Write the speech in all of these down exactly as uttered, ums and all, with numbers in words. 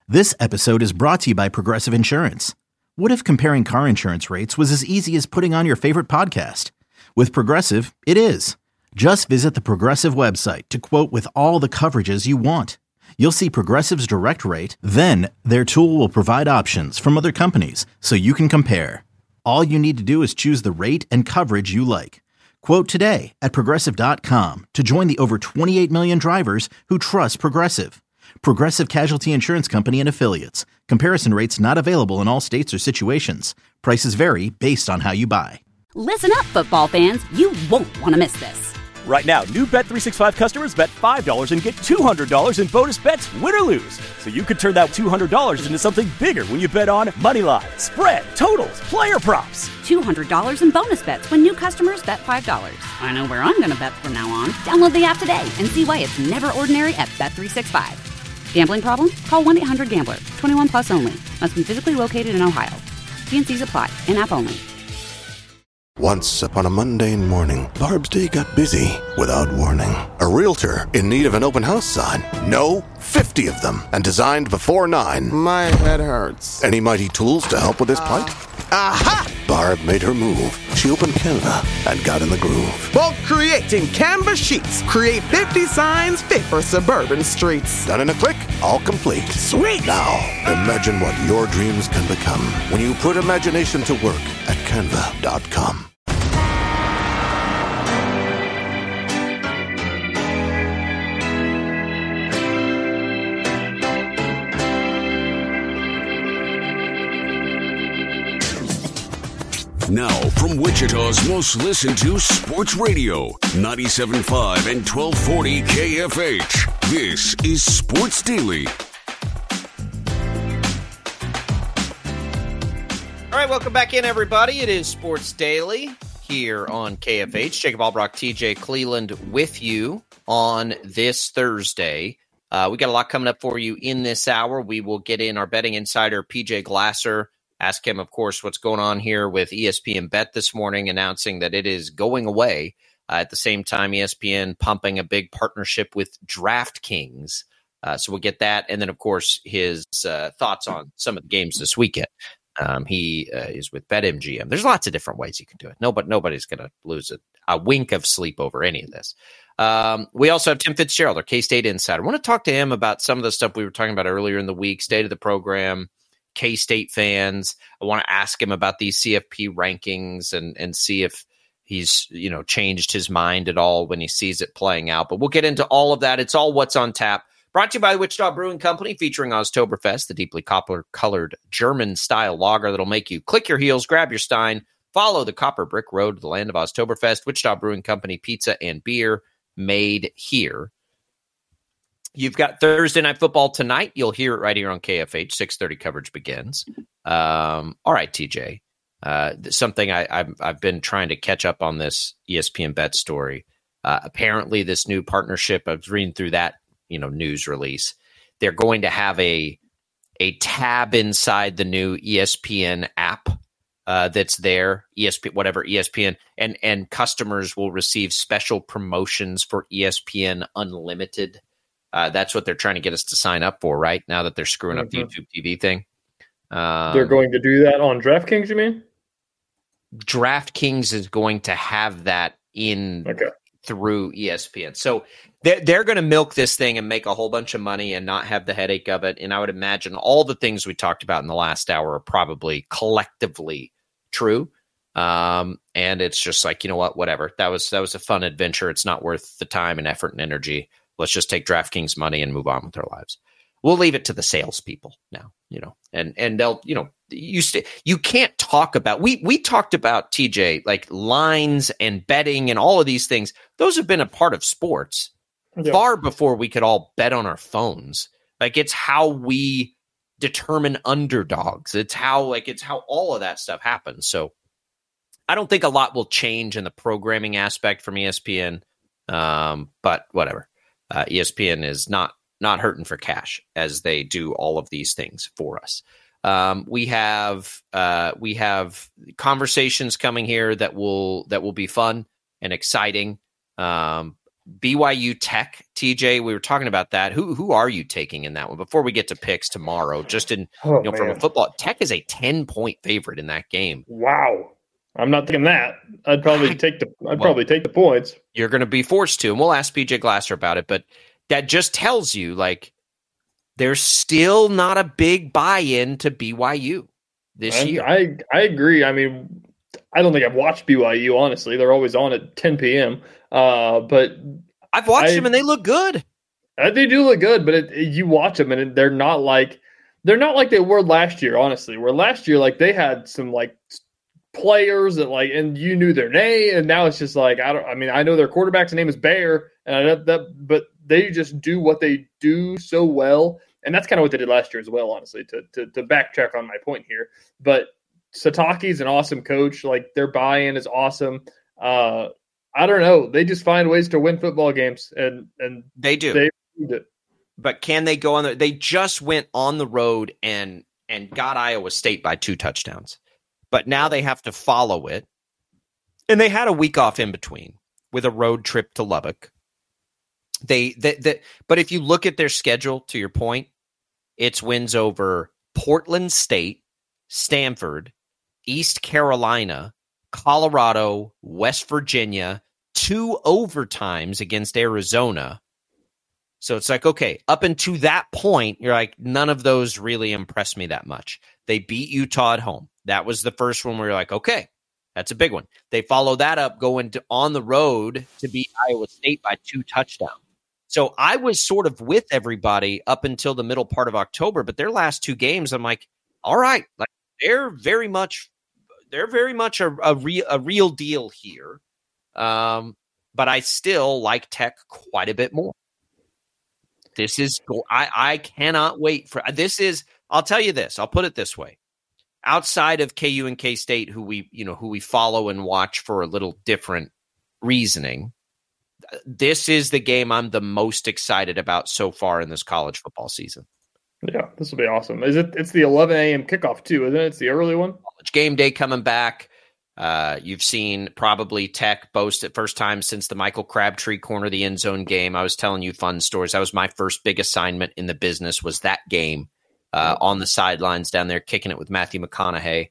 This episode is brought to you by Progressive Insurance. What if comparing car insurance rates was as easy as putting on your favorite podcast? With Progressive, it is. Just visit the Progressive website to quote with all the coverages you want. You'll see Progressive's direct rate, then their tool will provide options from other companies so you can compare. All you need to do is choose the rate and coverage you like. Quote today at progressive dot com to join the over twenty-eight million drivers who trust Progressive. Progressive Casualty Insurance Company and Affiliates. Comparison rates not available in all states or situations. Prices vary based on how you buy. Listen up, football fans. You won't want to miss this. Right now, new Bet three sixty-five customers bet five dollars and get two hundred dollars in bonus bets, win or lose. So you could turn that two hundred dollars into something bigger when you bet on money line, spread, totals, player props. two hundred dollars in bonus bets when new customers bet five dollars. I know where I'm going to bet from now on. Download the app today and see why it's never ordinary at Bet three sixty-five. Gambling problem? Call one eight hundred gambler. twenty-one plus only. Must be physically located in Ohio. T and C's apply. In-app only. Once upon a mundane morning, Barb's day got busy without warning. A realtor in need of an open house sign. No, fifty of them, and designed before nine. My head hurts. Any mighty tools to help with this plight? Aha! Barb made her move. She opened Canva and got in the groove. Bulk creating Canva sheets. Create fifty signs fit for suburban streets. Done in a click, all complete. Sweet! Now, imagine what your dreams can become when you put imagination to work at canva dot com. Now, from Wichita's most listened to sports radio, ninety-seven point five and twelve forty K F H. This is Sports Daily. All right, welcome back in, everybody. It is Sports Daily here on K F H. Jacob Albrock, T J Cleland with you on this Thursday. Uh, we got a lot coming up for you in this hour. We will get in our betting insider, P J Glasser. Ask him, of course, what's going on here with E S P N Bet this morning, announcing that it is going away. Uh, at the same time, E S P N pumping a big partnership with DraftKings. Uh, so we'll get that. And then, of course, his uh, thoughts on some of the games this weekend. Um, he uh, is with BetMGM. There's lots of different ways you can do it. Nobody, nobody's going to lose a, a wink of sleep over any of this. Um, we also have Tim Fitzgerald, our K-State insider. I want to talk to him about some of the stuff we were talking about earlier in the week, state of the program, K-State fans. I want to ask him about these C F P rankings and and see if he's, you know, changed his mind at all when he sees it playing out. But we'll get into all of that. It's all what's on tap. Brought to you by the Wichita Brewing Company, featuring Oktoberfest, the deeply copper-colored German-style lager that'll make you click your heels, grab your stein, follow the copper brick road to the land of Oktoberfest. Wichita Brewing Company, pizza and beer made here. You've got Thursday Night Football tonight. You'll hear it right here on K F H. six thirty coverage begins. Um, all right, T J. Uh, something I, I've, I've been trying to catch up on this E S P N Bet story. Uh, apparently, this new partnership, I was reading through that you know news release. They're going to have a a tab inside the new E S P N app uh, that's there. E S P N, whatever E S P N, and and customers will receive special promotions for E S P N Unlimited. Uh, that's what they're trying to get us to sign up for, right? Now that they're screwing up mm-hmm. the YouTube T V thing. Um, they're going to do that on DraftKings, you mean? DraftKings is going to have that in okay. through E S P N. So they're, they're going to milk this thing and make a whole bunch of money and not have the headache of it. And I would imagine all the things we talked about in the last hour are probably collectively true. Um, and it's just like, you know what, whatever. That was that was a fun adventure. It's not worth the time and effort and energy. Let's just take DraftKings money and move on with our lives. We'll leave it to the salespeople now, you know, and and they'll, you know, you st- you can't talk about. We we talked about T J like lines and betting and all of these things. Those have been a part of sports yeah. far before we could all bet on our phones. Like it's how we determine underdogs. It's how like it's how all of that stuff happens. So I don't think a lot will change in the programming aspect from E S P N, um, but whatever. Uh, E S P N is not not hurting for cash as they do all of these things for us. Um, we have uh, we have conversations coming here that will that will be fun and exciting. Um, B Y U Tech, T J, we were talking about that. Who who are you taking in that one? Before we get to picks tomorrow, just in oh, you know, from a football, Tech is a ten-point favorite in that game. Wow. I'm not taking that. I'd probably I, take the I'd well, probably take the points. You're going to be forced to, and we'll ask P J Glasser about it, but that just tells you, like, there's still not a big buy-in to B Y U this I, year. I I agree. I mean, I don't think I've watched B Y U, honestly. They're always on at ten p.m., uh, but I've watched I, them, and they look good. Uh, they do look good, but it, it, you watch them, and they're not like they're not like they were last year. Honestly, where last year, like they had some like players that like, and you knew their name, and now it's just like I don't. I mean, I know their quarterback's name is Bear, and I, that, that, but they just do what they do so well, and that's kind of what they did last year as well. Honestly, to to, to backtrack on my point here, but Sataki's an awesome coach. Like their buy-in is awesome. Uh, I don't know. They just find ways to win football games, and and they do. They do it. But can they go on the? They just went on the road and and got Iowa State by two touchdowns, but now they have to follow it, and they had a week off in between with a road trip to Lubbock. They that that, but if you look at their schedule, to your point, it's wins over Portland State, Stanford, East Carolina, Colorado, West Virginia, two overtimes against Arizona. So it's like, okay, up until that point, you're like, none of those really impressed me that much. They beat Utah at home. That was the first one where you're like, okay, that's a big one. They follow that up going to on the road to beat Iowa State by two touchdowns. So I was sort of with everybody up until the middle part of October, but their last two games, I'm like, all right, like they're very much, they're very much a, a real, a real deal here. Um, but I still like Tech quite a bit more. This is, I, I cannot wait for this. Is, I'll tell you this. I'll put it this way. Outside of K U and K-State, who we, you know, who we follow and watch for a little different reasoning, this is the game I'm the most excited about so far in this college football season. Yeah, this will be awesome. Is it? It's the eleven a.m. kickoff too, isn't it? It's the early one. College game day coming back. Uh, you've seen probably Tech boast at first time since the Michael Crabtree corner the end zone game. I was telling you fun stories. That was my first big assignment in the business, was that game uh, on the sidelines down there kicking it with Matthew McConaughey.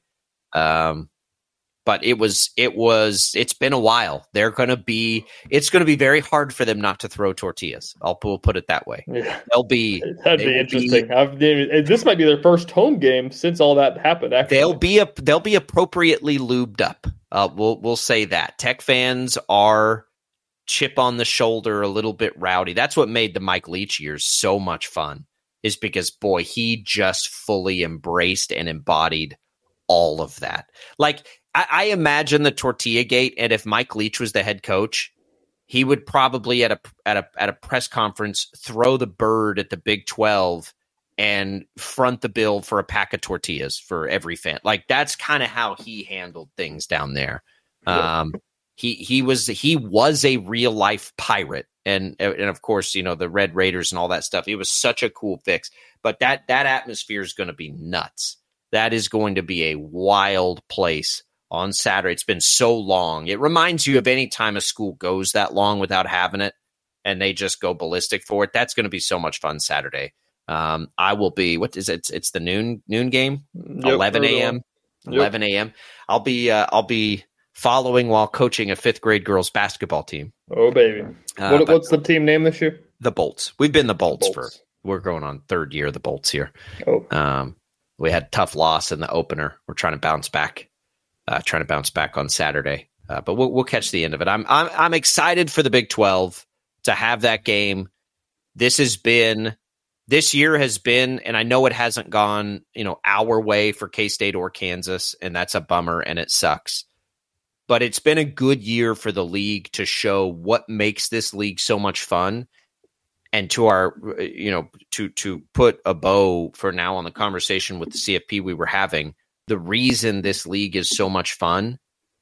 Um, but it was, it was, it's been a while. They're going to be, it's going to be very hard for them not to throw tortillas. I'll we'll put it that way. Yeah. They'll be, that'd be interesting. Be, I've, this might be their first home game since all that happened. Actually. They'll be a, they'll be appropriately lubed up. Uh, we'll, we'll say that Tech fans are chip on the shoulder, a little bit rowdy. That's what made the Mike Leach years so much fun, is because boy, he just fully embraced and embodied all of that. Like, I imagine the Tortilla Gate, and if Mike Leach was the head coach, he would probably at a at a at a press conference throw the bird at the Big twelve and front the bill for a pack of tortillas for every fan. Like that's kind of how he handled things down there. Um, he he was he was a real life pirate, and and of course you know the Red Raiders and all that stuff. It was such a cool fix, but that that atmosphere is going to be nuts. That is going to be a wild place on Saturday. It's been so long. It reminds you of any time a school goes that long without having it and they just go ballistic for it. That's going to be so much fun Saturday. Um, I will be, what is it? It's, it's the noon, noon game, yep, eleven a.m. Yep. eleven a.m. I'll be, uh, I'll be following while coaching a fifth grade girls basketball team. Oh baby. Uh, what, what's the team name this year? The Bolts. We've been the Bolts, the Bolts. for, we're going on third year of the Bolts here. Oh, um, we had a tough loss in the opener. We're trying to bounce back. Uh, trying to bounce back on Saturday, uh, but we'll we'll catch the end of it. I'm I'm I'm excited for the Big twelve to have that game. This has been this year has been, and I know it hasn't gone you know our way for K-State or Kansas, and that's a bummer and it sucks. But it's been a good year for the league to show what makes this league so much fun, and to our you know to to put a bow for now on the conversation with the C F P we were having. The reason this league is so much fun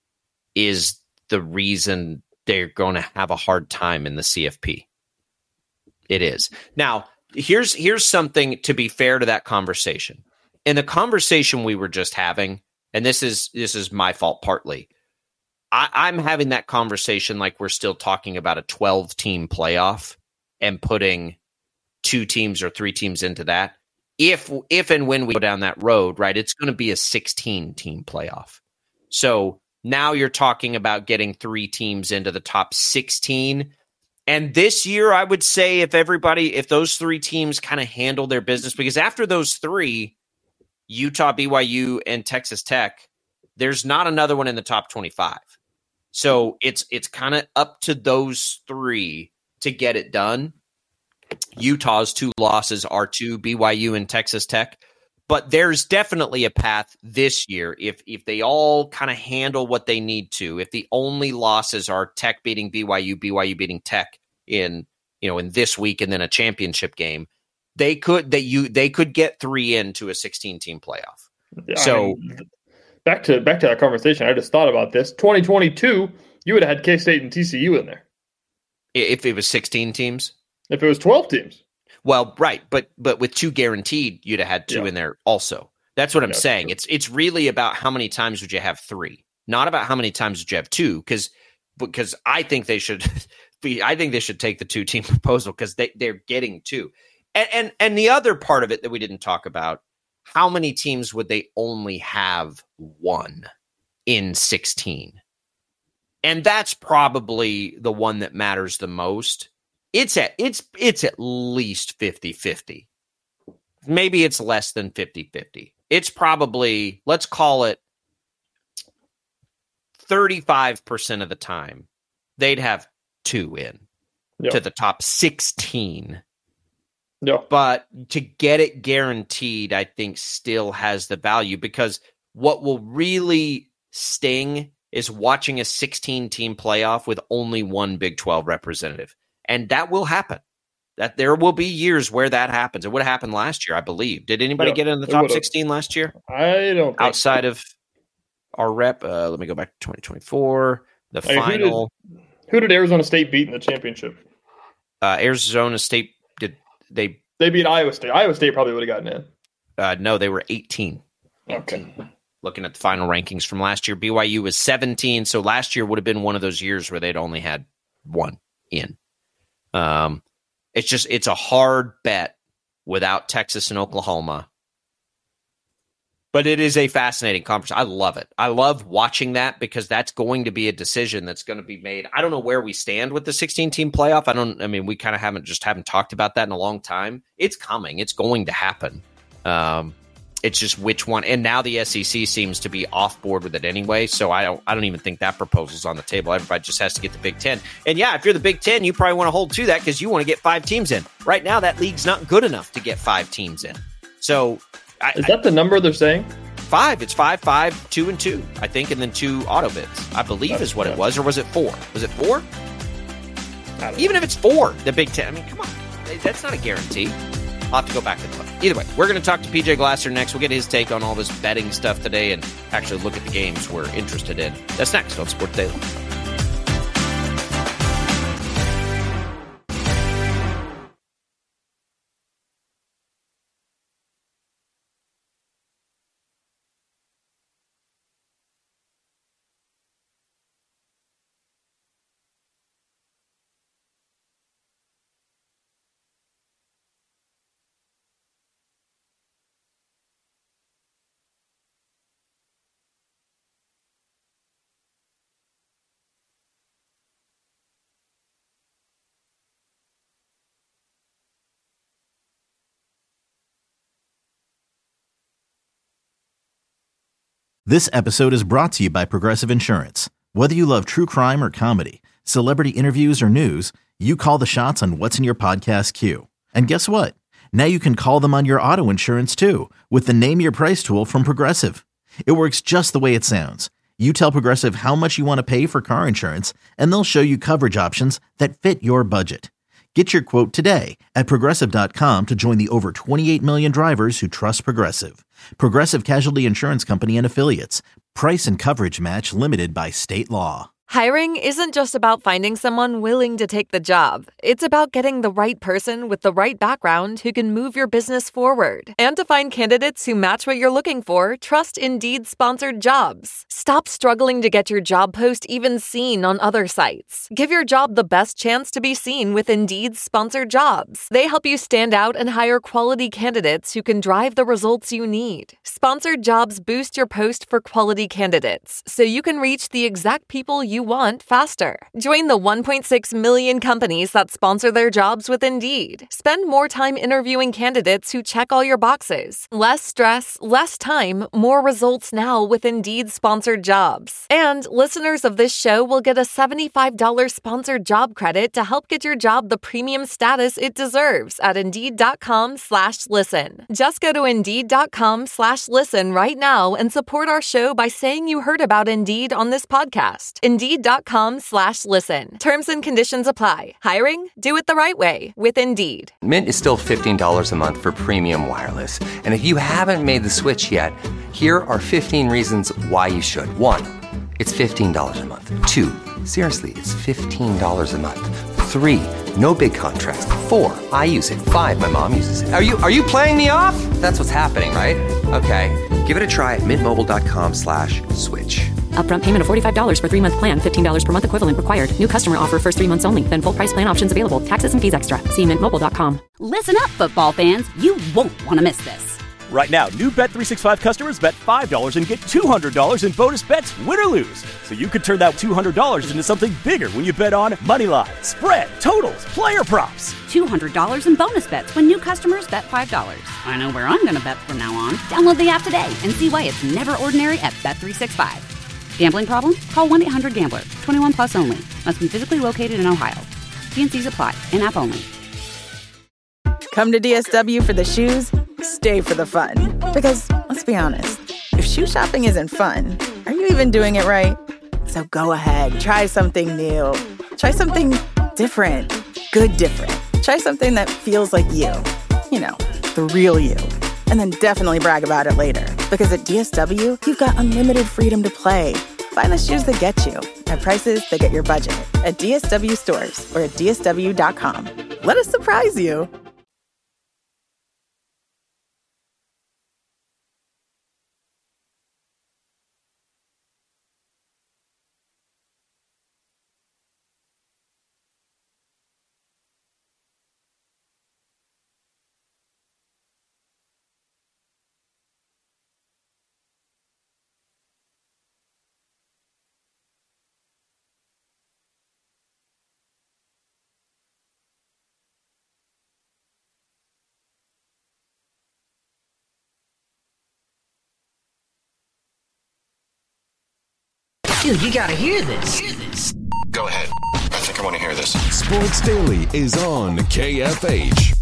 is the reason they're going to have a hard time in the C F P. It is. Now, here's here's something to be fair to that conversation. In the conversation we were just having, and this is this is my fault partly, I, I'm having that conversation like we're still talking about a twelve-team playoff and putting two teams or three teams into that. If if and when we go down that road, right, it's going to be a sixteen-team playoff. So now you're talking about getting three teams into the top sixteen. And this year, I would say if everybody, if those three teams kind of handle their business, because after those three, Utah, B Y U, and Texas Tech, there's not another one in the top twenty-five. So it's it's kind of up to those three to get it done. Utah's two losses are to B Y U and Texas Tech. But there's definitely a path this year if if they all kind of handle what they need to. If the only losses are Tech beating B Y U, B Y U beating Tech in you know in this week and then a championship game, they could they you they could get three into a sixteen-team playoff. Yeah, so I mean, back to back to that conversation, I just thought about this. twenty twenty-two, you would have had K-State and T C U in there. If it was sixteen teams? If it was twelve teams. Well, right, but but with two guaranteed, you'd have had two yeah. in there also. That's what I'm yeah, saying. True. It's it's really about how many times would you have three, not about how many times would you have two. Because because I think they should be. I think they should take the two team proposal because they they're getting two. And, and and the other part of it that we didn't talk about: how many teams would they only have one in sixteen? And that's probably the one that matters the most. It's at it's it's at least fifty-fifty. Maybe it's less than fifty-fifty. It's probably, let's call it thirty-five percent of the time, they'd have two in yeah. to the top sixteen. Yeah. But to get it guaranteed, I think still has the value because what will really sting is watching a sixteen-team playoff with only one Big twelve representative. And that will happen. That there will be years where that happens. It would have happened last year, I believe. Did anybody yeah, get in the top sixteen last year? I don't think Outside so. of our rep, uh, let me go back to twenty twenty-four, the hey, final. Who did, who did Arizona State beat in the championship? Uh, Arizona State, did they? They beat Iowa State. Iowa State probably would have gotten in. Uh, no, they were eighteen. Okay. Looking at the final rankings from last year, B Y U was seventeen. So last year would have been one of those years where they'd only had one in. Um, it's just, it's a hard bet without Texas and Oklahoma, but it is a fascinating conference. I love it. I love watching that because that's going to be a decision that's going to be made. I don't know where we stand with the sixteen team playoff. I don't, I mean, we kind of haven't just haven't talked about that in a long time. It's coming. It's going to happen. Um, It's just which one, and now the S E C seems to be off board with it anyway. So I don't, I don't even think that proposal's on the table. Everybody just has to get the Big Ten. And yeah, if you're the Big Ten, you probably want to hold to that because you want to get five teams in. Right now, that league's not good enough to get five teams in. So I, is that the number they're saying? Five. It's five, five, two, and two. I think, and then two auto bids. I believe That's is what it was, or was it four? Was it four? Even know. if it's four, the Big Ten. I mean, come on, that's not a guarantee. I'll have to go back and look. Either way, we're going to talk to P J Glasser next. We'll get his take on all this betting stuff today and actually look at the games we're interested in. That's next on Sports Daily. This episode is brought to you by Progressive Insurance. Whether you love true crime or comedy, celebrity interviews or news, you call the shots on what's in your podcast queue. And guess what? Now you can call them on your auto insurance too with the Name Your Price tool from Progressive. It works just the way it sounds. You tell Progressive how much you want to pay for car insurance, and they'll show you coverage options that fit your budget. Get your quote today at Progressive dot com to join the over twenty-eight million drivers who trust Progressive. Progressive Casualty Insurance Company and Affiliates. Price and coverage match limited by state law. Hiring isn't just about finding someone willing to take the job. It's about getting the right person with the right background who can move your business forward. And to find candidates who match what you're looking for, trust Indeed sponsored jobs. Stop struggling to get your job post even seen on other sites. Give your job the best chance to be seen with Indeed sponsored jobs. They help you stand out and hire quality candidates who can drive the results you need. Sponsored jobs boost your post for quality candidates, so you can reach the exact people you want faster. Join the one point six million companies that sponsor their jobs with Indeed. Spend more time interviewing candidates who check all your boxes. Less stress, less time, more results now with Indeed sponsored jobs. And listeners of this show will get a seventy-five dollars sponsored job credit to help get your job the premium status it deserves at Indeed.com slash listen. Just go to Indeed.com slash listen right now and support our show by saying you heard about Indeed on this podcast. Indeed.com slash listen. Terms and conditions apply. Hiring? Do it the right way with Indeed. Mint is still fifteen dollars a month for premium wireless. And if you haven't made the switch yet, here are fifteen reasons why you should. One, it's fifteen dollars a month. Two, seriously, it's fifteen dollars a month. Three, no big contrast. Four, I use it. Five, my mom uses it. Are you are you playing me off? That's what's happening, right? Okay, give it a try at mintmobile.com slash switch. Upfront payment of forty-five dollars for three-month plan, fifteen dollars per month equivalent required. New customer offer first three months only. Then full price plan options available. Taxes and fees extra. See mint mobile dot com. Listen up, football fans. You won't want to miss this. Right now, new Bet three sixty-five customers bet five dollars and get two hundred dollars in bonus bets, win or lose. So you could turn that two hundred dollars into something bigger when you bet on money line, spread, totals, player props. two hundred dollars in bonus bets when new customers bet five dollars. I know where I'm going to bet from now on. Download the app today and see why it's never ordinary at Bet three sixty-five. Gambling problem? Call one eight hundred gambler. twenty-one plus only. Must be physically located in Ohio. T N Cs apply. In-app only. Come to D S W for the shoes, stay for the fun. Because, let's be honest, if shoe shopping isn't fun, are you even doing it right? So go ahead, try something new. Try something different. Good different. Try something that feels like you. You know, the real you. And then definitely brag about it later. Because at D S W, you've got unlimited freedom to play. Find the shoes that get you at prices that get your budget at D S W stores or at D S W dot com. Let us surprise you. Dude, you gotta hear this. Hear this. Go ahead. I think I want to hear this. Sports Daily is on K F H.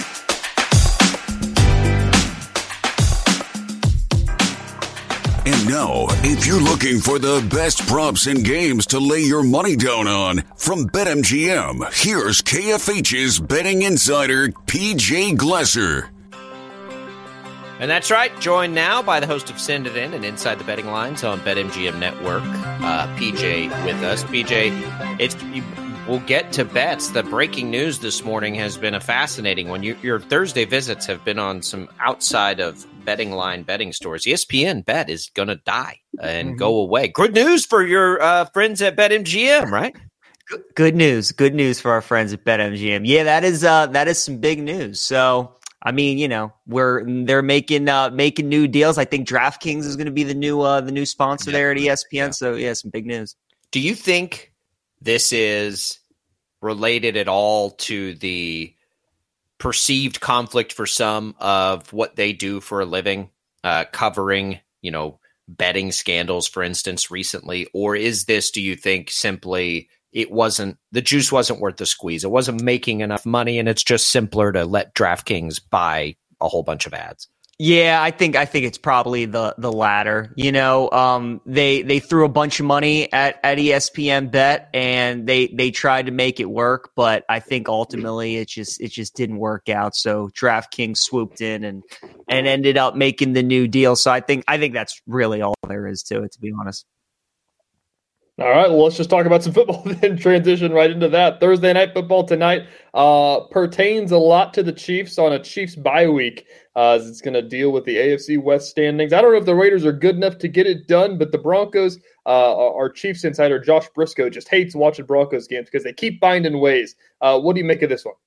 And now, if you're looking for the best props and games to lay your money down on, from BetMGM, here's K F H's betting insider, P J Glesser. And that's right, joined now by the host of Send It In and Inside the Betting Lines on BetMGM Network, uh, P J with us. P J, it's we'll get to bets. The breaking news this morning has been a fascinating one. You, your Thursday visits have been on some outside of betting line betting stores. E S P N Bet is going to die and mm-hmm. go away. Good news for your uh, friends at BetMGM, right? Good news. Good news for our friends at BetMGM. Yeah, that is uh, that is some big news. So, I mean, you know, we're they're making uh, making new deals. I think DraftKings is going to be the new uh, the new sponsor yeah. there at E S P N. Yeah. So, yeah, some big news. Do you think this is related at all to the perceived conflict for some of what they do for a living, uh, covering, you know, betting scandals, for instance, recently? Or is this, do you think, simply it wasn't, the juice wasn't worth the squeeze? It wasn't making enough money, and it's just simpler to let DraftKings buy a whole bunch of ads? Yeah, I think I think it's probably the the latter. You know, um, they they threw a bunch of money at, at E S P N Bet, and they they tried to make it work, but I think ultimately it just it just didn't work out. So DraftKings swooped in and and ended up making the new deal. So I think I think that's really all there is to it, to be honest. All right, well, let's just talk about some football then, transition right into that. Thursday night football tonight uh, pertains a lot to the Chiefs on a Chiefs bye week, uh, as it's going to deal with the A F C West standings. I don't know if the Raiders are good enough to get it done, but the Broncos, uh, our Chiefs insider Josh Briscoe just hates watching Broncos games because they keep finding ways. Uh, what do you make of this one?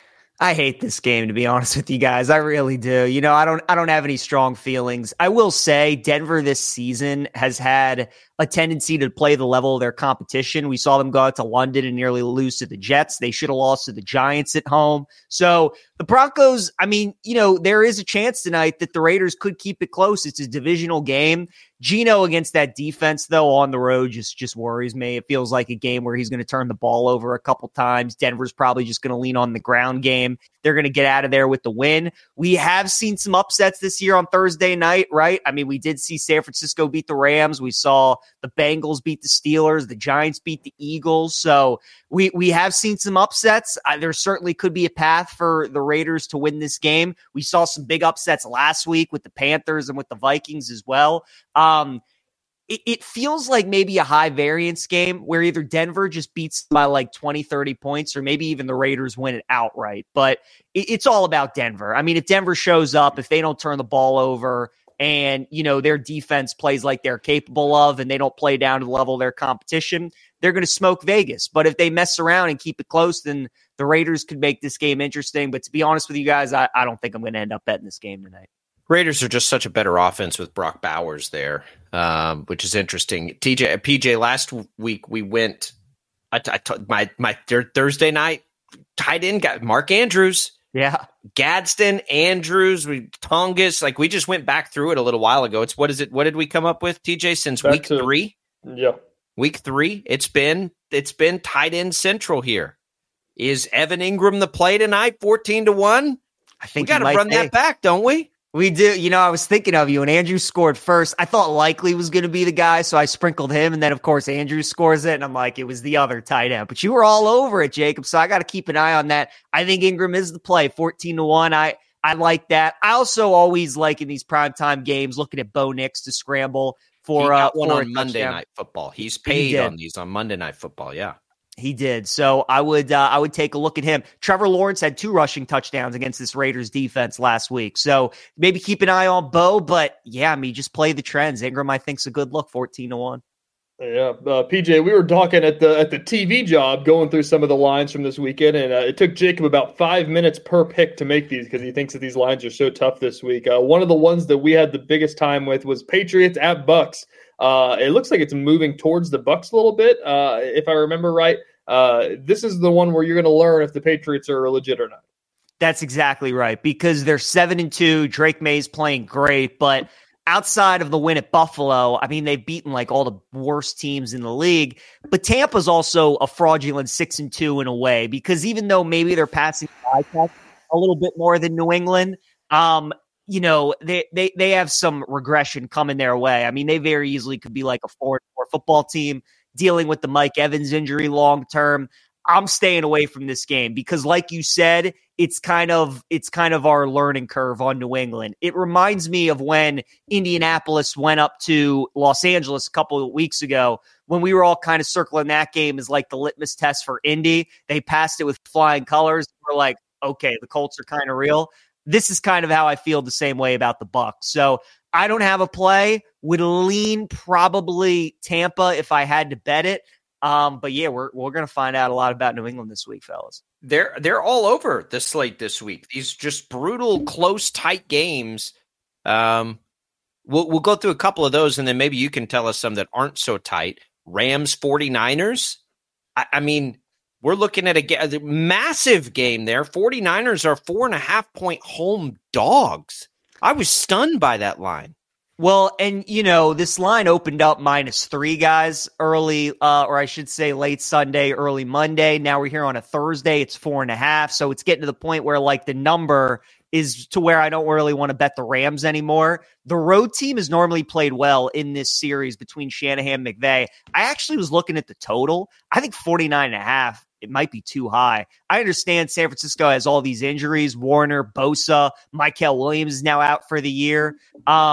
I hate this game, to be honest with you guys. I really do. You know, I don't I don't have any strong feelings. I will say Denver this season has had a tendency to play the level of their competition. We saw them go out to London and nearly lose to the Jets. They should have lost to the Giants at home. So the Broncos, I mean, you know, there is a chance tonight that the Raiders could keep it close. It's a divisional game. Geno against that defense, though, on the road just, just worries me. It feels like a game where he's going to turn the ball over a couple times. Denver's probably just going to lean on the ground game. They're going to get out of there with the win. We have seen some upsets this year on Thursday night, right? I mean, we did see San Francisco beat the Rams. We saw the Bengals beat the Steelers. The Giants beat the Eagles. So we, we have seen some upsets. Uh, there certainly could be a path for the Raiders to win this game. We saw some big upsets last week with the Panthers and with the Vikings as well. Um, it, it feels like maybe a high variance game where either Denver just beats by like twenty, thirty points, or maybe even the Raiders win it outright. But it, it's all about Denver. I mean, if Denver shows up, if they don't turn the ball over and, you know, their defense plays like they're capable of and they don't play down to the level of their competition, they're going to smoke Vegas. But if they mess around and keep it close, then the Raiders could make this game interesting. But to be honest with you guys, I, I don't think I'm going to end up betting this game tonight. Raiders are just such a better offense with Brock Bowers there, um, which is interesting. T J, P J, last week we went, I, I, my my th- Thursday night tight end got Mark Andrews. Yeah. Gadsden, Andrews, we Tongas, like we just went back through it a little while ago. It's what is it? What did we come up with, T J, since Back week to, three? Yeah. Week three. It's been it's been tight end central here. Is Evan Ingram the play tonight? fourteen to one? I think we got to run be. that back, don't we? We do. You know, I was thinking of you, and Andrew scored first. I thought Likely was going to be the guy, so I sprinkled him, and then, of course, Andrew scores it, and I'm like, it was the other tight end. But you were all over it, Jacob, so I got to keep an eye on that. I think Ingram is the play, fourteen to one. I, I like that. I also always like in these primetime games looking at Bo Nix to scramble for, he got uh, one for on Monday touchdown. Night Football. He's paid he on these on Monday Night Football, yeah. He did. So I would uh, I would take a look at him. Trevor Lawrence had two rushing touchdowns against this Raiders defense last week. So maybe keep an eye on Bo. But, yeah, I mean, just play the trends. Ingram, I think, is a good look, fourteen to one. Yeah, uh, P J, we were talking at the at the T V job, going through some of the lines from this weekend, and uh, it took Jacob about five minutes per pick to make these because he thinks that these lines are so tough this week. Uh, one of the ones that we had the biggest time with was Patriots at Bucks. Uh, it looks like it's moving towards the Bucks a little bit, uh, if I remember right. Uh, this is the one where you're going to learn if the Patriots are legit or not. That's exactly right, because they're seven and two. Drake May's playing great, but outside of the win at Buffalo, I mean, they've beaten like all the worst teams in the league. But Tampa's also a fraudulent six and two in a way, because even though maybe they're passing the eye test a little bit more than New England, um, you know, they, they they have some regression coming their way. I mean, they very easily could be like a four and four football team dealing with the Mike Evans injury long term. I'm staying away from this game because, like you said, it's kind of it's kind of our learning curve on New England. It reminds me of when Indianapolis went up to Los Angeles a couple of weeks ago when we were all kind of circling that game as like the litmus test for Indy. They passed it with flying colors. We're like, okay, the Colts are kind of real. This is kind of how I feel the same way about the Bucs. So I don't have a play. Would lean probably Tampa if I had to bet it. Um, but yeah, we're we're gonna find out a lot about New England this week, fellas. They're they're all over the slate this week. These just brutal, close, tight games. Um, we'll we'll go through a couple of those, and then maybe you can tell us some that aren't so tight. Rams, 49ers. I, I mean, we're looking at a, a massive game there. 49ers are four and a half point home dogs. I was stunned by that line. Well, and, you know, this line opened up minus three, guys, early, uh, or I should say late Sunday, early Monday. Now we're here on a Thursday. It's four and a half. So it's getting to the point where, like, the number is to where I don't really want to bet the Rams anymore. The road team has normally played well in this series between Shanahan and McVay. I actually was looking at the total. I think forty-nine and a half. It might be too high. I understand San Francisco has all these injuries. Warner, Bosa, Michael Williams is now out for the year. Um,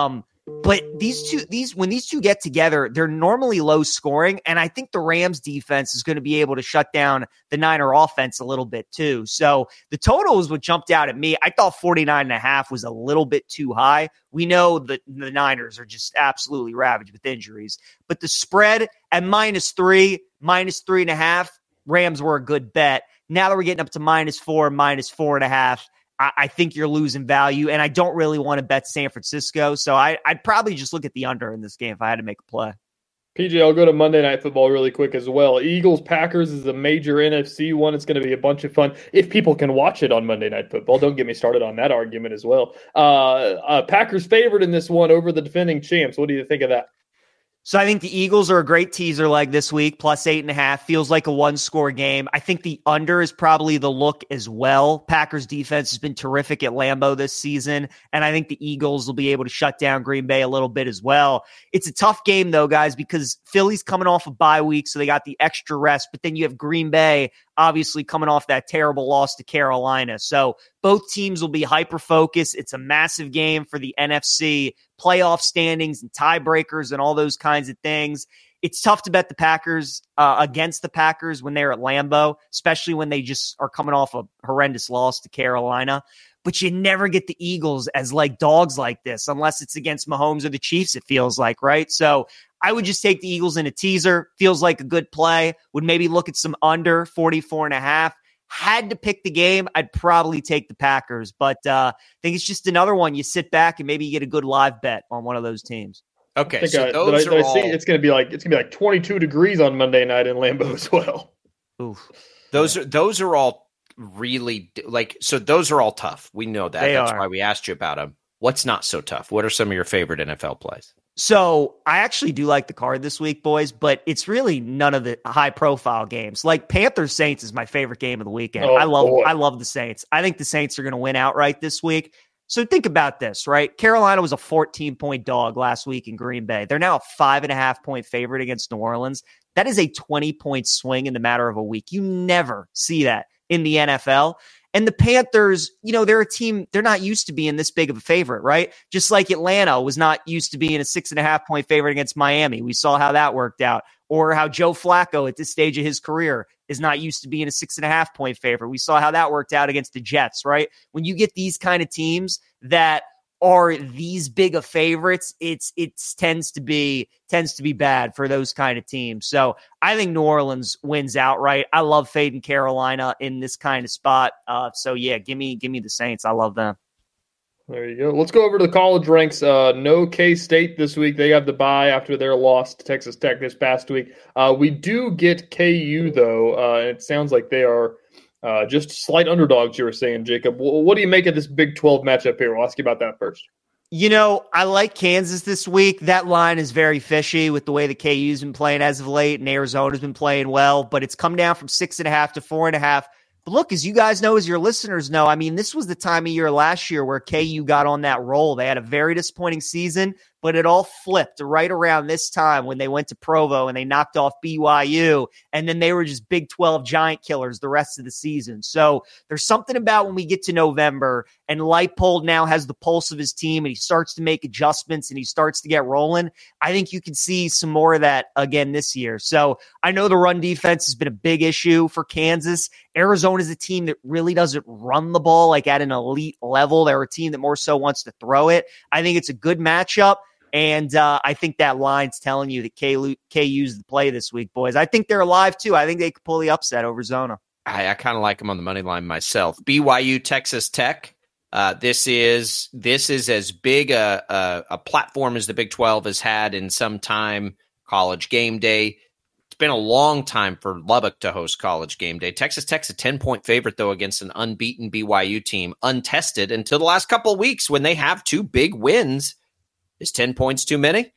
But these two, these when these two get together, they're normally low scoring, and I think the Rams defense is going to be able to shut down the Niner offense a little bit too. So the total is what jumped out at me. I thought forty-nine and a half was a little bit too high. We know that the Niners are just absolutely ravaged with injuries, but the spread at minus three, minus three and a half, Rams were a good bet. Now that we're getting up to minus four, minus four and a half, I think you're losing value, and I don't really want to bet San Francisco, so I, I'd probably just look at the under in this game if I had to make a play. P J, I'll go to Monday Night Football really quick as well. Eagles-Packers is a major N F C one. It's going to be a bunch of fun if people can watch it on Monday Night Football. Don't get me started on that argument as well. Uh, uh, Packers favored in this one over the defending champs. What do you think of that? So I think the Eagles are a great teaser leg this week, plus eight and a half. Feels like a one-score game. I think the under is probably the look as well. Packers defense has been terrific at Lambeau this season, and I think the Eagles will be able to shut down Green Bay a little bit as well. It's a tough game, though, guys, because Philly's coming off a bye week, so they got the extra rest, but then you have Green Bay obviously coming off that terrible loss to Carolina. So both teams will be hyper-focused. It's a massive game for the N F C playoff standings and tiebreakers and all those kinds of things. It's tough to bet the Packers uh, against the Packers when they're at Lambeau, especially when they just are coming off a horrendous loss to Carolina. But you never get the Eagles as like dogs like this unless it's against Mahomes or the Chiefs, it feels like, right? So I would just take the Eagles in a teaser. Feels like a good play. Would maybe look at some under forty-four and a half. Had to pick the game, I'd probably take the Packers. But uh, I think it's just another one. You sit back and maybe you get a good live bet on one of those teams. Okay, I think so I, those I, are I all... see it's going to be like it's going to be like twenty-two degrees on Monday night in Lambeau as well. Oof. Those are those are all really like so. Those are all tough. We know that. They That's are. why we asked you about them. What's not so tough? What are some of your favorite N F L plays? So I actually do like the card this week, boys, but it's really none of the high profile games. Like Panthers Saints is my favorite game of the weekend. Oh, I love boy. I love the Saints. I think the Saints are going to win outright this week. So think about this, right? Carolina was a fourteen point dog last week in Green Bay. They're now a five and a half point favorite against New Orleans. That is a twenty point swing in the matter of a week. You never see that in the N F L. And the Panthers, you know, they're a team, they're not used to being this big of a favorite, right? Just like Atlanta was not used to being a six and a half point favorite against Miami. We saw how that worked out. Or how Joe Flacco at this stage of his career is not used to being a six and a half point favorite. We saw how that worked out against the Jets, right? When you get these kind of teams that are these big of favorites, it's it tends to be tends to be bad for those kind of teams. So I think New Orleans wins outright. I love fading Carolina in this kind of spot. Uh, so yeah, give me give me the Saints. I love them. There you go. Let's go over to the college ranks. Uh, no K-State this week. They have the bye after their loss to Texas Tech this past week. Uh, we do get K U, though, uh, and it sounds like they are uh, just slight underdogs, you were saying, Jacob. W- what do you make of this Big twelve matchup here? We'll ask you about that first. You know, I like Kansas this week. That line is very fishy with the way the K U's been playing as of late, and Arizona's been playing well, but it's come down from six and a half to four and a half. But look, as you guys know, as your listeners know, I mean, this was the time of year last year where K U got on that roll. They had a very disappointing season, but it all flipped right around this time when they went to Provo and they knocked off B Y U, and then they were just Big twelve giant killers the rest of the season. So there's something about when we get to November and Leipold now has the pulse of his team and he starts to make adjustments and he starts to get rolling. I think you can see some more of that again this year. So I know the run defense has been a big issue for Kansas. Arizona is a team that really doesn't run the ball like at an elite level. They're a team that more so wants to throw it. I think it's a good matchup. And uh, I think that line's telling you that K U's the play this week, boys. I think they're alive, too. I think they could pull the upset over Zona. I, I kind of like them on the money line myself. B Y U, Texas Tech. Uh, this is this is as big a, a, a platform as the Big twelve has had in some time. College Game Day. It's been a long time for Lubbock to host College Game Day. Texas Tech's a ten-point favorite, though, against an unbeaten B Y U team, untested until the last couple of weeks when they have two big wins. Is ten points too many?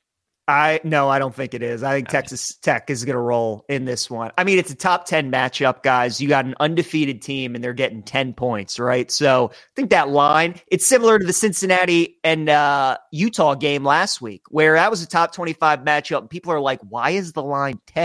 I no, I don't think it is. I think Texas Tech is going to roll in this one. I mean, it's a top ten matchup, guys. You got an undefeated team, and they're getting ten points, right? So I think that line, it's similar to the Cincinnati and uh, Utah game last week, where that was a top twenty-five matchup, and people are like, why is the line ten?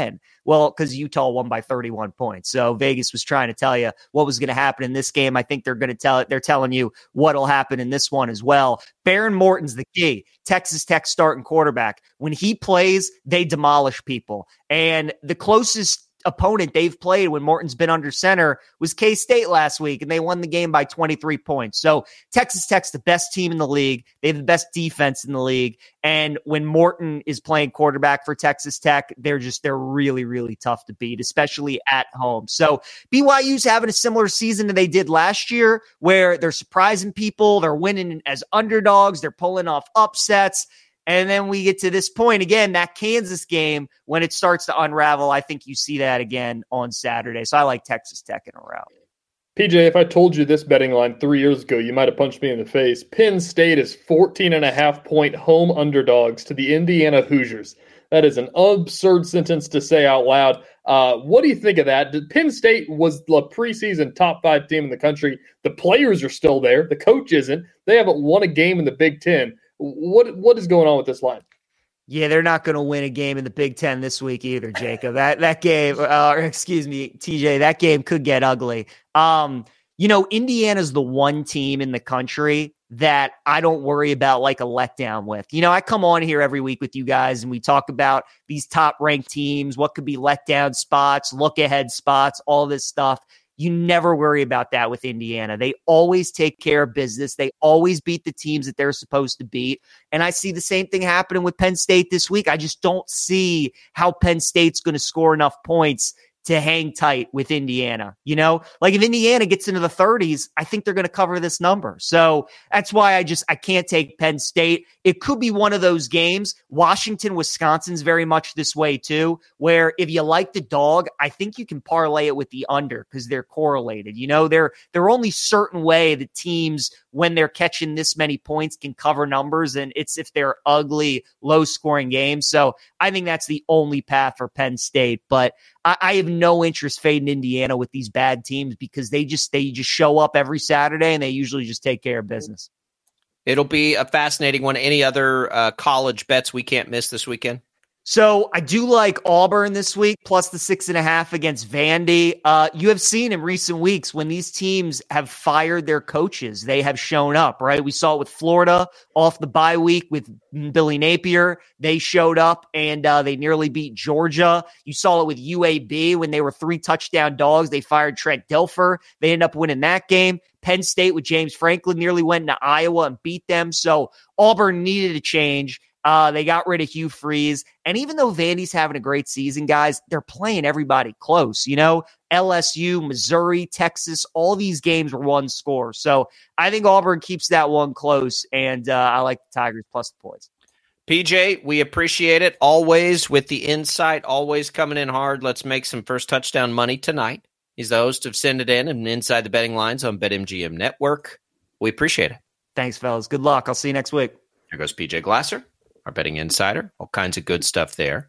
Well, because Utah won by thirty-one points. So Vegas was trying to tell you what was going to happen in this game. I think they're going to tell it. They're telling you what'll happen in this one as well. Baron Morton's the key. Texas Tech starting quarterback. When he plays, they demolish people. And the closest opponent they've played when Morton's been under center was K-State last week, and they won the game by twenty-three points. So Texas Tech's the best team in the league. They have the best defense in the league. And when Morton is playing quarterback for Texas Tech, they're just, they're really, really tough to beat, especially at home. So B Y U's having a similar season that they did last year, where they're surprising people. They're winning as underdogs. They're pulling off upsets. And then we get to this point again, that Kansas game, when it starts to unravel, I think you see that again on Saturday. So I like Texas Tech in a rout. P J, if I told you this betting line three years ago, you might have punched me in the face. Penn State is fourteen and a half point home underdogs to the Indiana Hoosiers. That is an absurd sentence to say out loud. Uh, what do you think of that? Penn State was the preseason top five team in the country. The players are still there. The coach isn't. They haven't won a game in the Big Ten. What what is going on with this line? Yeah, they're not going to win a game in the Big Ten this week either, Jacob. That that game, uh, or excuse me, T J, that game could get ugly. Um, you know, Indiana's the one team in the country that I don't worry about like a letdown with. You know, I come on here every week with you guys and we talk about these top ranked teams, what could be letdown spots, look ahead spots, all this stuff. You never worry about that with Indiana. They always take care of business. They always beat the teams that they're supposed to beat. And I see the same thing happening with Penn State this week. I just don't see how Penn State's going to score enough points to hang tight with Indiana. You know, like if Indiana gets into the thirties, I think they're going to cover this number. So that's why I just, I can't take Penn State. It could be one of those games. Washington, Wisconsin's very much this way too, where if you like the dog, I think you can parlay it with the under because they're correlated. You know, they're, they're only certain way the teams, when they're catching this many points, can cover numbers, and it's if they're ugly, low scoring games. So I think that's the only path for Penn State, but I, I have no interest fading Indiana with these bad teams because they just, they just show up every Saturday and they usually just take care of business. It'll be a fascinating one. Any other uh, college bets we can't miss this weekend? So I do like Auburn this week, plus the six and a half against Vandy. Uh, you have seen in recent weeks when these teams have fired their coaches, they have shown up, right? We saw it with Florida off the bye week with Billy Napier. They showed up and uh, they nearly beat Georgia. You saw it with U A B when they were three touchdown dogs. They fired Trent Dilfer. They ended up winning that game. Penn State with James Franklin nearly went into Iowa and beat them. So Auburn needed a change. Uh, they got rid of Hugh Freeze. And even though Vandy's having a great season, guys, they're playing everybody close. You know, L S U, Missouri, Texas, all these games were one score. So I think Auburn keeps that one close, and uh, I like the Tigers plus the points. P J, we appreciate it. Always with the insight, always coming in hard. Let's make some first touchdown money tonight. He's the host of Send It In and Inside the Betting Lines on BetMGM Network. We appreciate it. Thanks, fellas. Good luck. I'll see you next week. Here goes P J Glasser, our betting insider. All kinds of good stuff there.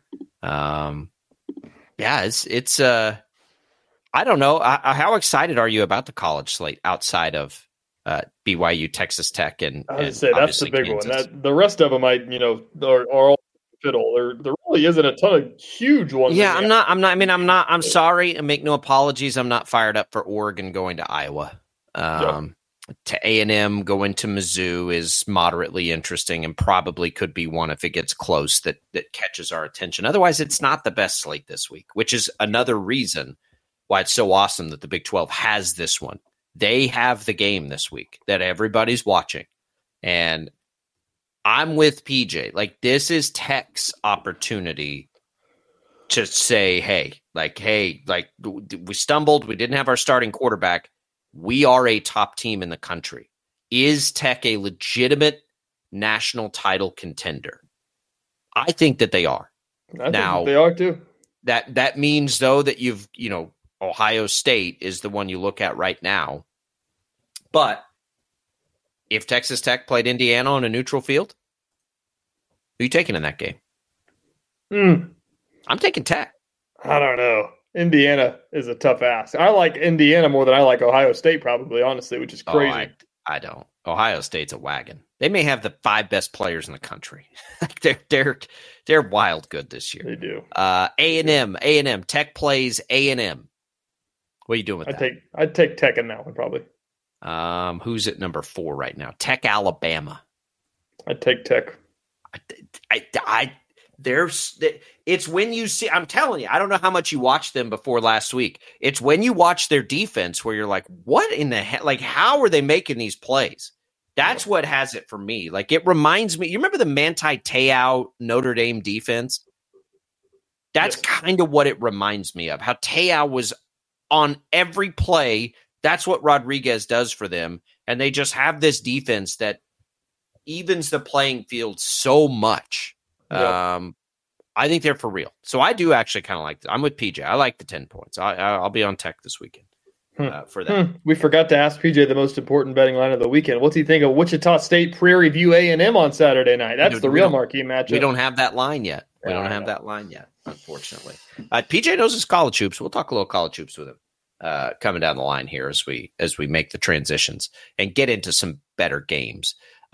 Um, yeah, it's, it's uh, I don't know. I, how excited are you about the college slate outside of uh, B Y U, Texas Tech, and, I would and say that's the big Kansas? one. That, the rest of them, I you know, are, are all fiddle. There, there really isn't a ton of huge ones. Yeah, I'm not. I'm not. I mean, I'm not. I'm sorry. I make no apologies. I'm not fired up for Oregon going to Iowa. Um, yeah. To A and M going to Mizzou is moderately interesting and probably could be one if it gets close that that catches our attention. Otherwise, it's not the best slate this week, which is another reason why it's so awesome that the Big twelve has this one. They have the game this week that everybody's watching, and I'm with P J. Like, this is Tech's opportunity to say, hey, like, hey, like, we stumbled. We didn't have our starting quarterback. We are a top team in the country. Is Tech a legitimate national title contender? I think that they are. I now, think they are too. That, that means, though, that you've, you know, Ohio State is the one you look at right now. But if Texas Tech played Indiana on a neutral field, who are you taking in that game? Hmm. I'm taking Tech. I don't know. Indiana is a tough ask. I like Indiana more than I like Ohio State, probably, honestly, which is crazy. Oh, I, I don't. Ohio State's a wagon. They may have the five best players in the country. they're they're they're wild good this year. They do. Uh, A and M, A and M, Tech plays A and M. What are you doing with I'd that? take I'd take Tech in that one probably. Um, who's at number four right now? Tech, Alabama. I'd take Tech. I, I, I there's it's when you see. I'm telling you, I don't know how much you watched them before last week. It's when you watch their defense where you're like, what in the heck? Like, how are they making these plays? That's what has it for me. Like, it reminds me. You remember the Manti Te'o Notre Dame defense? That's yes. kind of what it reminds me of. How Te'o was on every play. That's what Rodriguez does for them, and they just have this defense that evens the playing field so much. Yep. Um, I think they're for real. So I do actually kind of like it. I'm with P J. I like the ten points. I, I'll be on Tech this weekend uh, for that. Hmm. We forgot to ask P J the most important betting line of the weekend. What's he think of Wichita State Prairie View A and M on Saturday night? That's the real marquee matchup. We don't have that line yet. We yeah, don't have that line yet, unfortunately. Uh, P J knows his college hoops. We'll talk a little college hoops with him uh, coming down the line here as we as we make the transitions and get into some better games.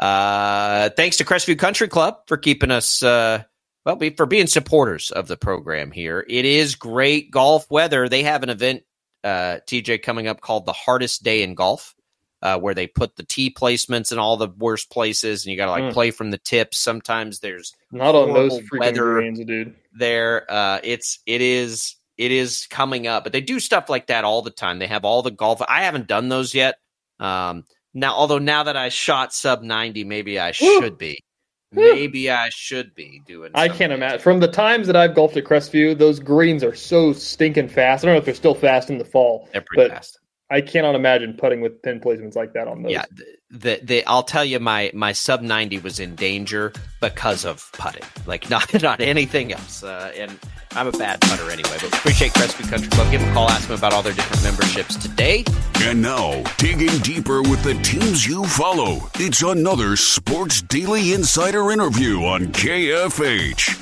Uh, thanks to Crestview Country Club for keeping us, uh, well, be, for being supporters of the program here. It is great golf weather. They have an event, uh, T J, coming up called the Hardest Day in Golf, uh, where they put the tee placements in all the worst places, and you got to like mm. play from the tips. Sometimes there's not on those freaking greens, dude. There, uh, it's it is it is coming up, but they do stuff like that all the time. They have all the golf. I haven't done those yet. Um, Now, although now that I shot sub ninety, maybe I should be. Maybe I should be doing I can't imagine. From the times that I've golfed at Crestview, those greens are so stinking fast. I don't know if they're still fast in the fall. They're pretty but fast. I cannot imagine putting with pin placements like that on those. Yeah, the, the, I'll tell you, my my sub ninety was in danger because of putting, like not not anything else. Uh, and I'm a bad putter anyway, but appreciate Crestview Country Club. Give them a call, ask them about all their different memberships today. And now, digging deeper with the teams you follow, it's another Sports Daily Insider interview on K F H.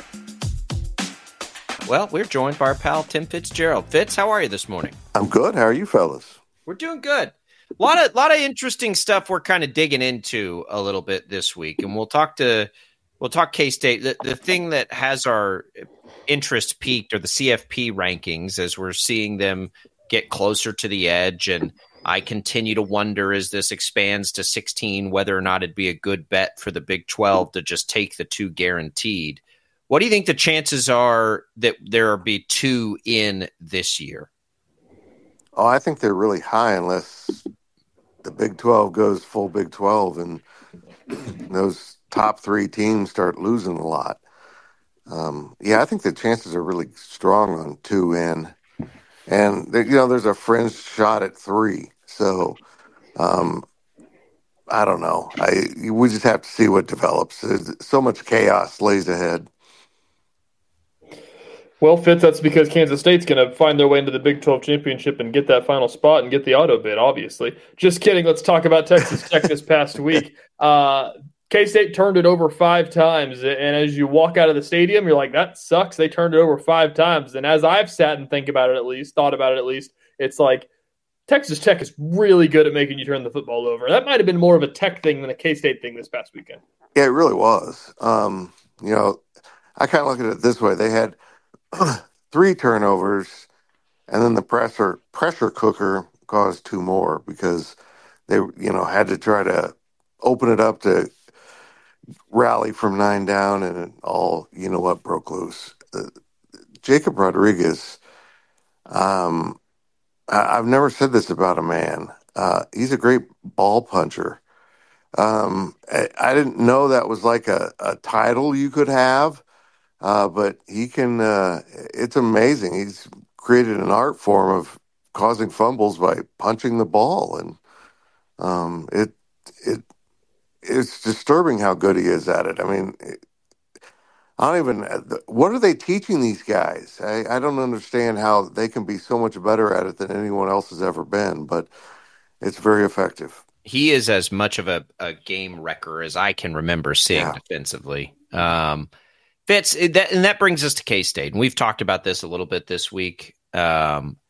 Well, we're joined by our pal Tim Fitzgerald. Fitz, how are you this morning? I'm good. How are you fellas? We're doing good. A lot of lot of interesting stuff we're kind of digging into a little bit this week, and we'll talk to we'll talk K-State. The, the thing that has our interest peaked are the C F P rankings as we're seeing them get closer to the edge, and I continue to wonder as this expands to sixteen whether or not it'd be a good bet for the Big twelve to just take the two guaranteed. What do you think the chances are that there will be two in this year? Oh, I think they're really high unless the Big twelve goes full Big twelve and those top three teams start losing a lot. Um, yeah, I think the chances are really strong on two in. And, you know, there's a fringe shot at three. So, um, I don't know. I We just have to see what develops. There's so much chaos lays ahead. Well, Fitz, that's because Kansas State's going to find their way into the Big twelve championship and get that final spot and get the auto bid, obviously. Just kidding. Let's talk about Texas Tech this past week. Uh, K-State turned it over five times, and as you walk out of the stadium, you're like, that sucks. They turned it over five times. And as I've sat and think about it at least, thought about it at least, it's like Texas Tech is really good at making you turn the football over. That might have been more of a Tech thing than a K-State thing this past weekend. Yeah, it really was. Um, you know, I kind of look at it this way. They had three turnovers, and then the pressure pressure cooker caused two more because they, you know, had to try to open it up to rally from nine down, and it all, you know what, broke loose. Uh, Jacob Rodriguez, um, I, I've never said this about a man. Uh, he's a great ball puncher. Um, I, I didn't know that was like a, a title you could have. Uh, but he can, uh, it's amazing. He's created an art form of causing fumbles by punching the ball. And um, it it it's disturbing how good he is at it. I mean, it, I don't even, what are they teaching these guys? I, I don't understand how they can be so much better at it than anyone else has ever been, but it's very effective. He is as much of a, a game wrecker as I can remember seeing yeah. defensively. Um Fitz, that, and that brings us to K-State, and we've talked about this a little bit this week. Um,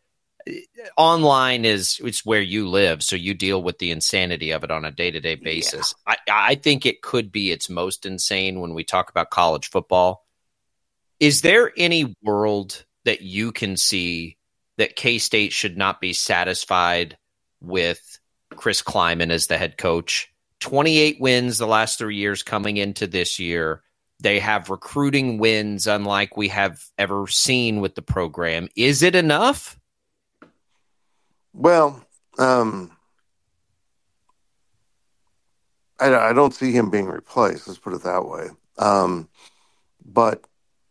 online is it's where you live, so you deal with the insanity of it on a day-to-day basis. Yeah. I, I think it could be its most insane when we talk about college football. Is there any world that you can see that K-State should not be satisfied with Chris Klieman as the head coach? twenty-eight wins the last three years coming into this year. They have recruiting wins unlike we have ever seen with the program. Is it enough? Well, um, I, I don't see him being replaced. Let's put it that way. Um, but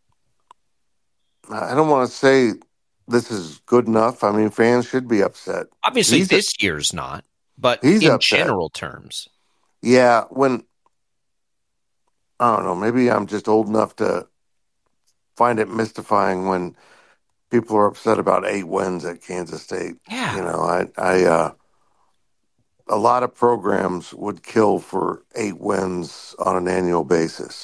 I don't want to say this is good enough. I mean, fans should be upset. Obviously, he's this a, year's not, but he's in upset. general terms. Yeah, when I don't know, maybe I'm just old enough to find it mystifying when people are upset about eight wins at Kansas State. Yeah. You know, I, I, uh, a lot of programs would kill for eight wins on an annual basis.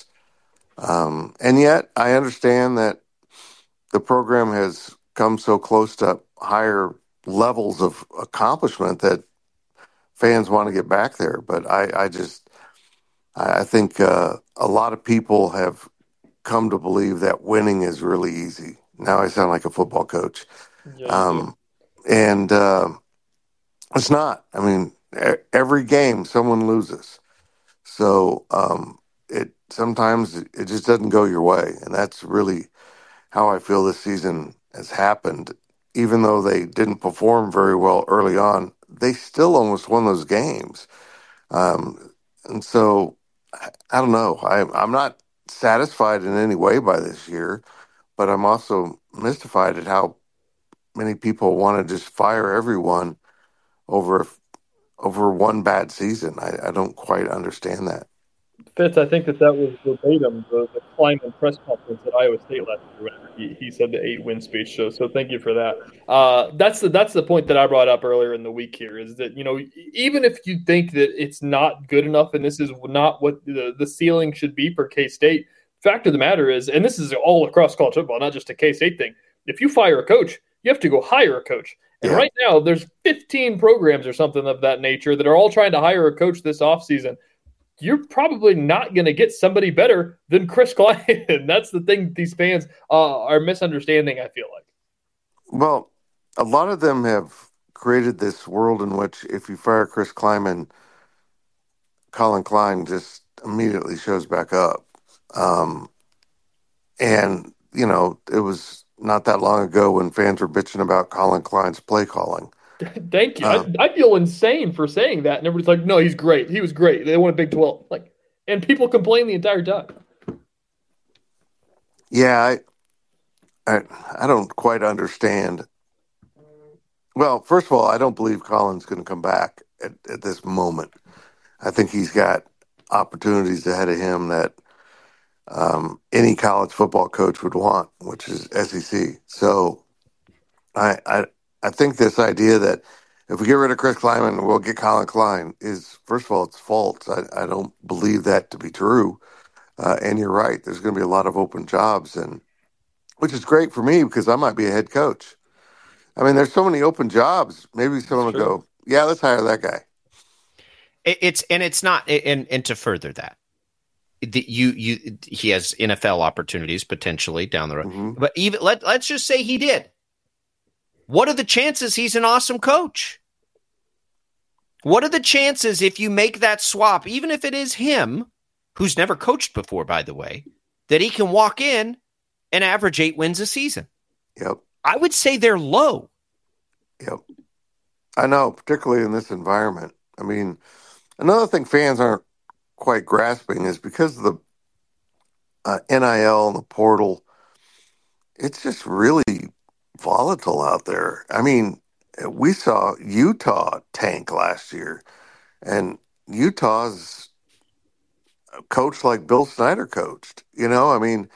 Um, and yet I understand that the program has come so close to higher levels of accomplishment that fans want to get back there. But I, I just, I think uh, a lot of people have come to believe that winning is really easy. Now I sound like a football coach. Yeah, um, and uh, it's not. I mean, every game someone loses. So um, it sometimes it just doesn't go your way. And that's really how I feel this season has happened. Even though they didn't perform very well early on, they still almost won those games. Um, and so I, I don't know. I, I'm not satisfied in any way by this year, but I'm also mystified at how many people want to just fire everyone over over one bad season. I, I don't quite understand that. Fitz, I think that that was verbatim the, the Klieman press conference at Iowa State last year when he, he said the eight-win speech. So, so thank you for that. Uh, that's the that's the point that I brought up earlier in the week here is that, you know, even if you think that it's not good enough and this is not what the, the ceiling should be for K-State, fact of the matter is, and this is all across college football, not just a K-State thing, if you fire a coach, you have to go hire a coach. And yeah. right now, there's fifteen programs or something of that nature that are all trying to hire a coach this offseason. You're probably not going to get somebody better than Chris Klieman. That's the thing these fans uh, are misunderstanding, I feel like. Well, a lot of them have created this world in which if you fire Chris Klieman, Colin Klein just immediately shows back up. Um, and, you know, it was not that long ago when fans were bitching about Colin Klein's play calling. Thank you. Uh, I, I feel insane for saying that. And everybody's like, no, he's great. He was great. They won a Big twelve. Like, and people complain the entire time. Yeah, I, I, I don't quite understand. Well, first of all, I don't believe Colin's going to come back at, at this moment. I think he's got opportunities ahead of him that um, any college football coach would want, which is S E C. So I, I, I think this idea that if we get rid of Chris Klieman, we'll get Colin Klein is, first of all, it's false. I, I don't believe that to be true. Uh, and you're right. There's going to be a lot of open jobs, and which is great for me because I might be a head coach. I mean, there's so many open jobs. Maybe someone will go, yeah, let's hire that guy. It's and it's not and and to further that, the, you you he has N F L opportunities potentially down the road. Mm-hmm. But even let let's just say he did. What are the chances he's an awesome coach? What are the chances if you make that swap, even if it is him, who's never coached before, by the way, that he can walk in and average eight wins a season? Yep. I would say they're low. Yep. I know, particularly in this environment. I mean, another thing fans aren't quite grasping is because of the uh, N I L and the portal, it's just really volatile out there. I mean, we saw Utah tank last year, and Utah's coached like Bill Snyder coached. You know, I mean,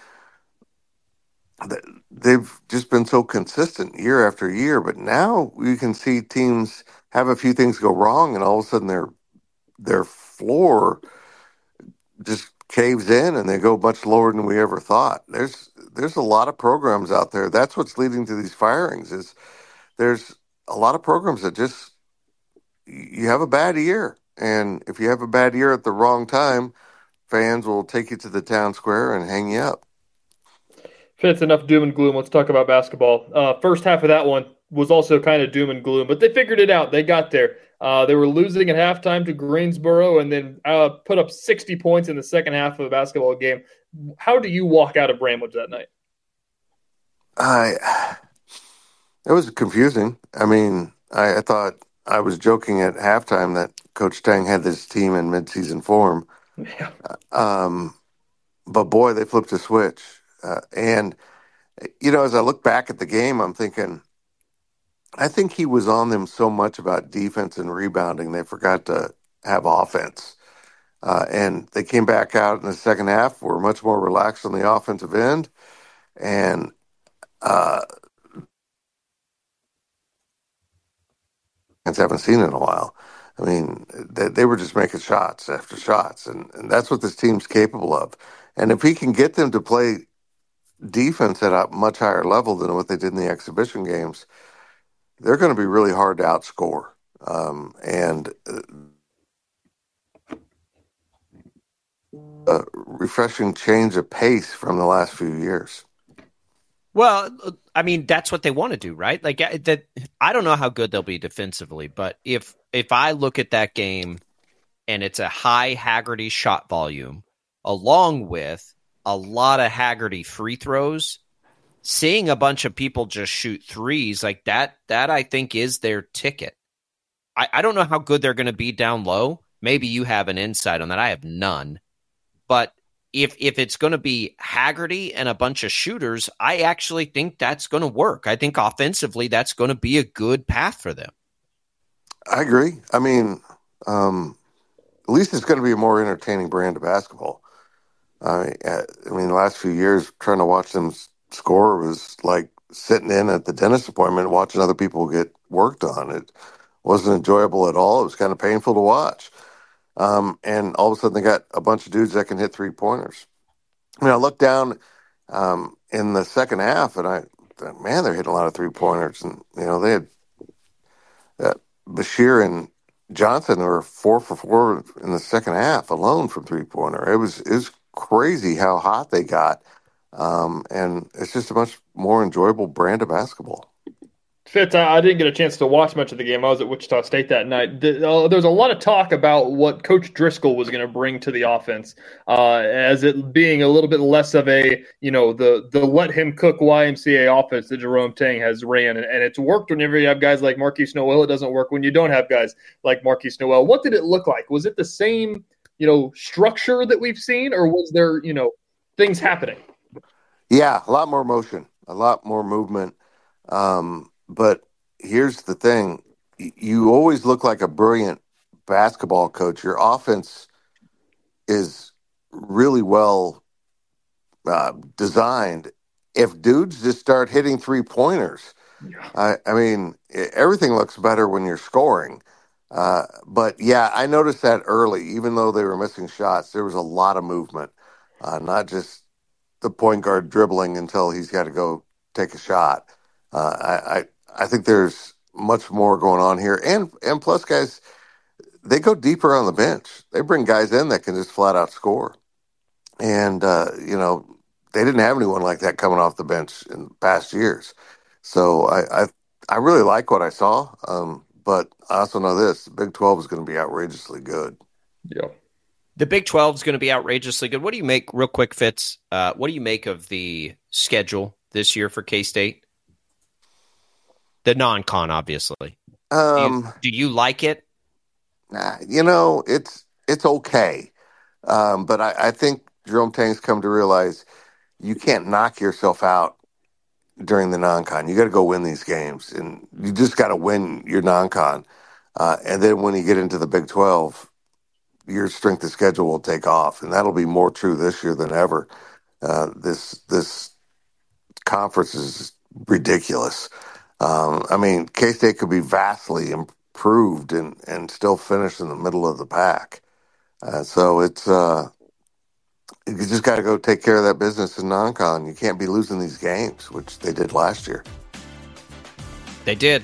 they've just been so consistent year after year, but now you can see teams have a few things go wrong, and all of a sudden their their floor just caves in, and they go much lower than we ever thought. There's there's a lot of programs out there. That's what's leading to these firings. Is there's a lot of programs that just, you have a bad year. And if you have a bad year at the wrong time, fans will take you to the town square and hang you up. Fitz, enough doom and gloom. Let's talk about basketball. Uh, first half of that one was also kind of doom and gloom, but they figured it out. They got there. Uh, they were losing at halftime to Greensboro and then uh, put up sixty points in the second half of a basketball game. How do you walk out of Bramlage that night? I, it was confusing. I mean, I, I thought I was joking at halftime that Coach Tang had this team in midseason form. Yeah. Um, but boy, they flipped a switch. Uh, and, you know, as I look back at the game, I'm thinking, I think he was on them so much about defense and rebounding, they forgot to have offense. Uh, and they came back out in the second half, were much more relaxed on the offensive end. And uh, I haven't seen it in a while. I mean, they, they were just making shots after shots, and, and that's what this team's capable of. And if he can get them to play defense at a much higher level than what they did in the exhibition games, they're going to be really hard to outscore. Um, and a refreshing change of pace from the last few years. Well, I mean, that's what they want to do, right? Like that. I don't know how good they'll be defensively, but if if I look at that game and it's a high Haggerty shot volume along with a lot of Haggerty free throws, seeing a bunch of people just shoot threes like that, that I think is their ticket. I, I don't know how good they're going to be down low. Maybe you have an insight on that. I have none. But if if it's going to be Haggerty and a bunch of shooters, I actually think that's going to work. I think offensively that's going to be a good path for them. I agree. I mean, um, at least it's going to be a more entertaining brand of basketball. I, I mean, the last few years, trying to watch them score was like sitting in at the dentist appointment watching other people get worked on. It wasn't enjoyable at all. It was kind of painful to watch. Um, and all of a sudden they got a bunch of dudes that can hit three-pointers. I mean, I looked down um, in the second half, and I thought, man, they're hitting a lot of three-pointers. And, you know, they had uh, Bashir and Johnson were four for four in the second half alone from three-pointer. It was, it was crazy how hot they got. Um, and it's just a much more enjoyable brand of basketball. Fitz, I, I didn't get a chance to watch much of the game. I was at Wichita State that night. The, uh, there was a lot of talk about what Coach Driscoll was going to bring to the offense, uh, as it being a little bit less of a, you know, the the let him cook Y M C A offense that Jerome Tang has ran, and, and it's worked whenever you have guys like Marquise Noel. It doesn't work when you don't have guys like Marquise Noel. What did it look like? Was it the same, you know, structure that we've seen, or was there, you know, things happening? Yeah, a lot more motion, a lot more movement. Um, but here's the thing. You always look like a brilliant basketball coach. Your offense is really well uh, designed. If dudes just start hitting three-pointers, yeah. I, I mean, everything looks better when you're scoring. Uh, but, yeah, I noticed that early. Even though they were missing shots, there was a lot of movement, uh, not just the point guard dribbling until he's got to go take a shot. Uh, I, I I think there's much more going on here. And and plus, guys, they go deeper on the bench. They bring guys in that can just flat out score. And, uh, you know, they didn't have anyone like that coming off the bench in past years. So I I, I really like what I saw. Um, but I also know this, the Big twelve is going to be outrageously good. Yeah. The Big twelve is going to be outrageously good. What do you make, real quick, Fitz, uh, what do you make of the schedule this year for K-State? The non-con, obviously. Um, do, you, do you like it? Nah, you know, it's it's okay. Um, but I, I think Jerome Tang's come to realize you can't knock yourself out during the non-con. You got to go win these games, and you just got to win your non-con. Uh, and then when you get into the Big twelve, your strength of schedule will take off, and that'll be more true this year than ever. Uh, this this conference is ridiculous. Um, I mean, K-State could be vastly improved and, and still finish in the middle of the pack. Uh, so it's uh, you just got to go take care of that business in non-con. You can't be losing these games, which they did last year. They did.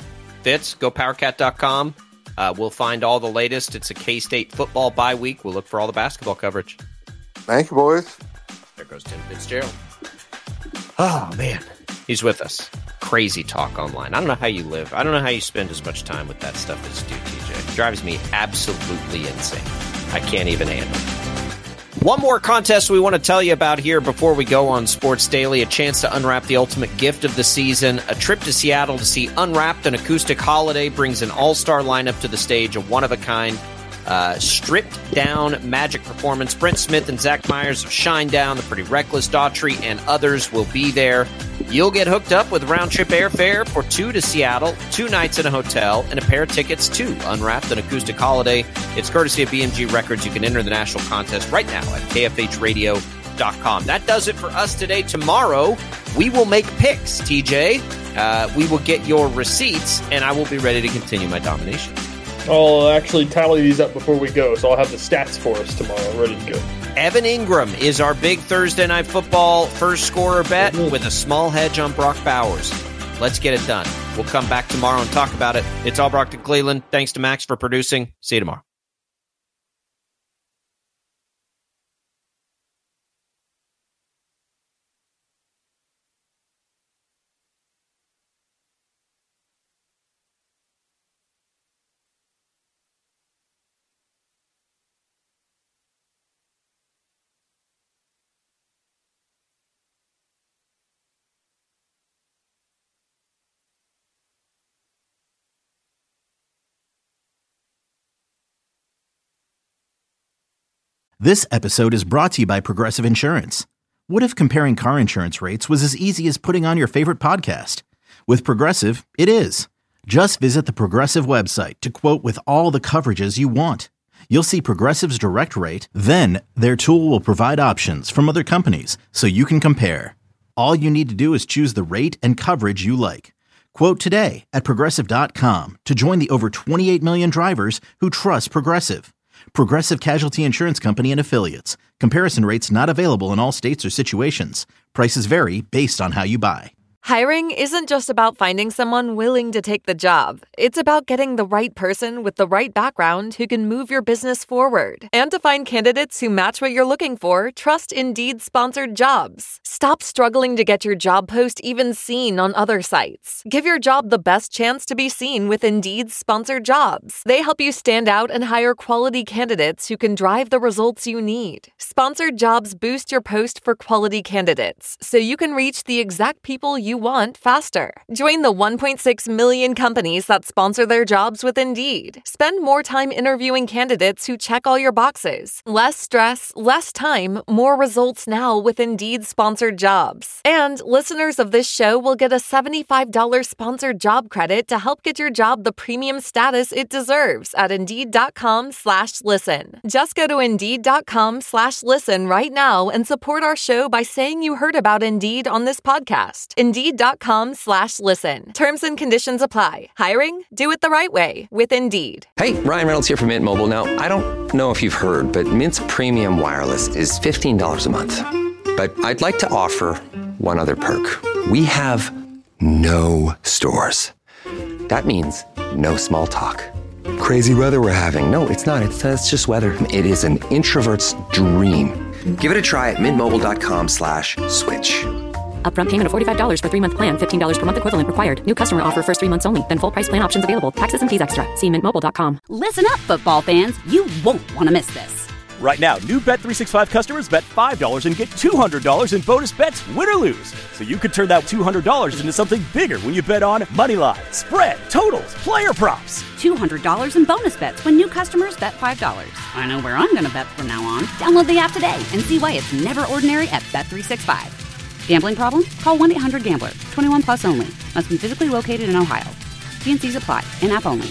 fits. Go power cat dot com. Uh, we'll find all the latest. It's a K-State football bye week. We'll look for all the basketball coverage. Thank you, boys. There goes Tim Fitzgerald. Oh, man. He's with us. Crazy talk online. I don't know how you live. I don't know how you spend as much time with that stuff as you do, T J. It drives me absolutely insane. I can't even handle it. One more contest we want to tell you about here before we go on Sports Daily. A chance to unwrap the ultimate gift of the season. A trip to Seattle to see Unwrapped, an acoustic holiday, brings an all-star lineup to the stage, a one-of-a-kind, uh, stripped-down magic performance. Brent Smith and Zach Myers of Shinedown, The Pretty Reckless, Daughtry, and others will be there. You'll get hooked up with round-trip airfare for two to Seattle, two nights in a hotel, and a pair of tickets to Unwrapped, an acoustic holiday. It's courtesy of B M G Records. You can enter the national contest right now at K F H radio dot com. That does it for us today. Tomorrow, we will make picks, T J. Uh, we will get your receipts, and I will be ready to continue my domination. I'll actually tally these up before we go, so I'll have the stats for us tomorrow ready to go. Evan Ingram is our big Thursday Night Football first scorer bet with a small hedge on Brock Bowers. Let's get it done. We'll come back tomorrow and talk about it. It's all Brockton Cleveland. Thanks to Max for producing. See you tomorrow. This episode is brought to you by Progressive Insurance. What if comparing car insurance rates was as easy as putting on your favorite podcast? With Progressive, it is. Just visit the Progressive website to quote with all the coverages you want. You'll see Progressive's direct rate, then their tool will provide options from other companies so you can compare. All you need to do is choose the rate and coverage you like. Quote today at Progressive dot com to join the over twenty-eight million drivers who trust Progressive. Progressive Casualty Insurance Company and Affiliates. Comparison rates not available in all states or situations. Prices vary based on how you buy. Hiring isn't just about finding someone willing to take the job. It's about getting the right person with the right background who can move your business forward. And to find candidates who match what you're looking for, trust Indeed sponsored jobs. Stop struggling to get your job post even seen on other sites. Give your job the best chance to be seen with Indeed sponsored jobs. They help you stand out and hire quality candidates who can drive the results you need. Sponsored jobs boost your post for quality candidates, so you can reach the exact people you want faster. Join the one point six million companies that sponsor their jobs with Indeed. Spend more time interviewing candidates who check all your boxes. Less stress, less time, more results now with Indeed sponsored jobs. And listeners of this show will get a seventy-five dollars sponsored job credit to help get your job the premium status it deserves at Indeed.com slash listen. Just go to Indeed.com slash listen right now and support our show by saying you heard about Indeed on this podcast. Indeed.com slash listen. Terms and conditions apply. Hiring? Do it the right way with Indeed. Hey, Ryan Reynolds here from Mint Mobile. Now, I don't know if you've heard, but Mint's premium wireless is fifteen dollars a month. But I'd like to offer one other perk. We have no stores. That means no small talk. Crazy weather we're having. No, it's not. It's, uh, it's just weather. It is an introvert's dream. Give it a try at mintmobile.com slash switch. Upfront payment of forty-five dollars for three-month plan, fifteen dollars per month equivalent required. New customer offer first three months only. Then full price plan options available. Taxes and fees extra. See mint mobile dot com. Listen up, football fans. You won't want to miss this. Right now, new Bet three sixty-five customers bet five dollars and get two hundred dollars in bonus bets, win or lose. So you could turn that two hundred dollars into something bigger when you bet on moneyline, spread, totals, player props. two hundred dollars in bonus bets when new customers bet five dollars. I know where I'm going to bet from now on. Download the app today and see why it's never ordinary at Bet three sixty-five. Gambling problem? Call one eight hundred gambler. twenty-one plus only. Must be physically located in Ohio. T and C's apply. In-app only.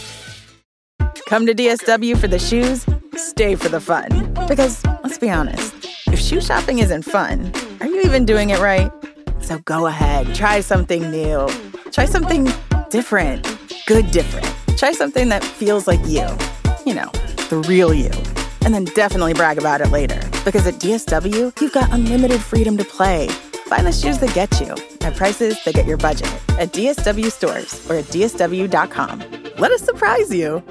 Come to D S W for the shoes, stay for the fun. Because, let's be honest, if shoe shopping isn't fun, are you even doing it right? So go ahead, try something new. Try something different. Good different. Try something that feels like you. You know, the real you. And then definitely brag about it later. Because at D S W, you've got unlimited freedom to play. Find the shoes that get you at prices that get your budget. at D S W stores or at D S W dot com. Let us surprise you.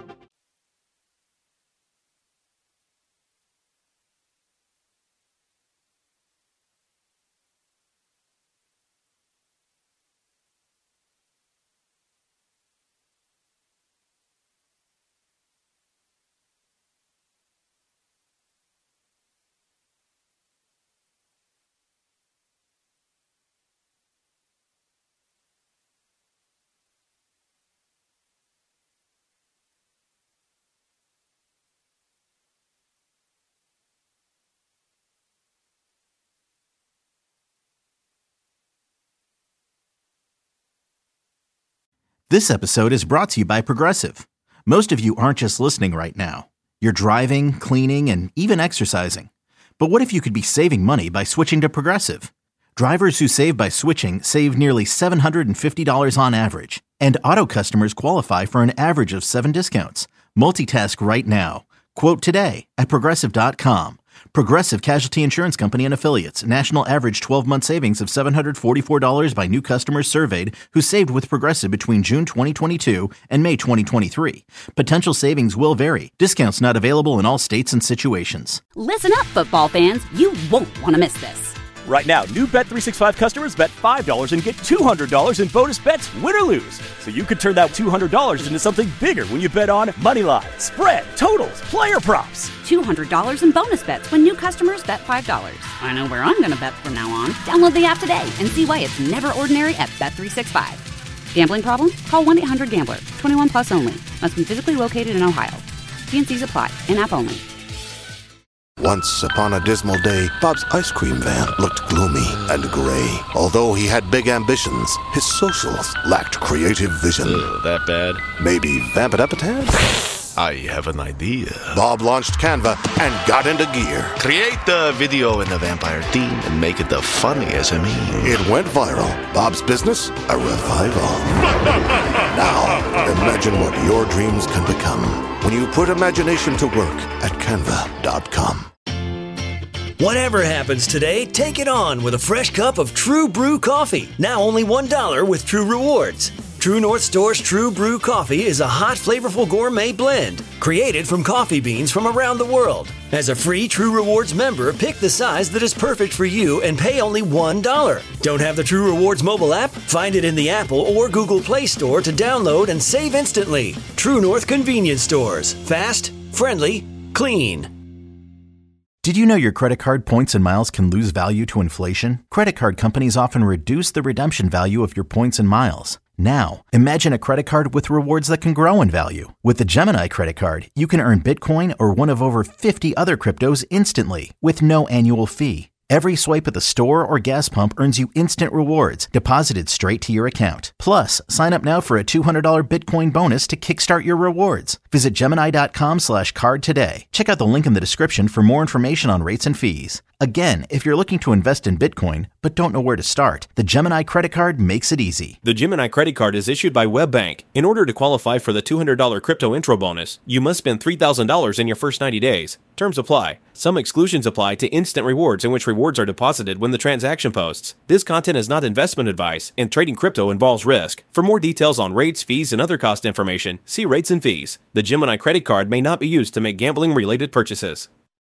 This episode is brought to you by Progressive. Most of you aren't just listening right now. You're driving, cleaning, and even exercising. But what if you could be saving money by switching to Progressive? Drivers who save by switching save nearly seven hundred fifty dollars on average. And auto customers qualify for an average of seven discounts. Multitask right now. Quote today at Progressive dot com. Progressive Casualty Insurance Company and Affiliates. National average twelve-month savings of seven hundred forty-four dollars by new customers surveyed who saved with Progressive between June twenty twenty-two and May twenty twenty-three. Potential savings will vary. Discounts not available in all states and situations. Listen up, football fans. You won't want to miss this. Right now, new Bet three sixty-five customers bet five dollars and get two hundred dollars in bonus bets, win or lose. So you could turn that two hundred dollars into something bigger when you bet on Moneyline, spread, totals, player props. two hundred dollars in bonus bets when new customers bet five dollars. I know where I'm going to bet from now on. Download the app today and see why it's never ordinary at Bet three sixty-five. Gambling problem? Call one eight hundred gambler. twenty-one plus only. Must be physically located in Ohio. T and C's apply. In-app only. Once upon a dismal day, Bob's ice cream van looked gloomy and gray. Although he had big ambitions, his socials lacked creative vision. Ugh, that bad? Maybe vamp it up a tad? I have an idea. Bob launched Canva and got into gear. Create the video in the vampire theme and make it the funniest of me. It went viral. Bob's business, a revival. Now, imagine what your dreams can become when you put imagination to work at Canva dot com. Whatever happens today, take it on with a fresh cup of True Brew coffee. Now only one dollar with True Rewards. True North Store's True Brew coffee is a hot, flavorful gourmet blend created from coffee beans from around the world. As a free True Rewards member, pick the size that is perfect for you and pay only one dollar. Don't have the True Rewards mobile app? Find it in the Apple or Google Play Store to download and save instantly. True North Convenience Stores. Fast, friendly, clean. Did you know your credit card points and miles can lose value to inflation? Credit card companies often reduce the redemption value of your points and miles. Now, imagine a credit card with rewards that can grow in value. With the Gemini credit card, you can earn Bitcoin or one of over fifty other cryptos instantly with no annual fee. Every swipe at the store or gas pump earns you instant rewards deposited straight to your account. Plus, sign up now for a two hundred dollars Bitcoin bonus to kickstart your rewards. Visit Gemini.com slash card today. Check out the link in the description for more information on rates and fees. Again, if you're looking to invest in Bitcoin but don't know where to start, the Gemini credit card makes it easy. The Gemini credit card is issued by WebBank. In order to qualify for the two hundred dollars crypto intro bonus, you must spend three thousand dollars in your first ninety days. Terms apply. Some exclusions apply to instant rewards, in which rewards are deposited when the transaction posts. This content is not investment advice, and trading crypto involves risk. For more details on rates, fees, and other cost information, see rates and fees. The Gemini credit card may not be used to make gambling-related purchases.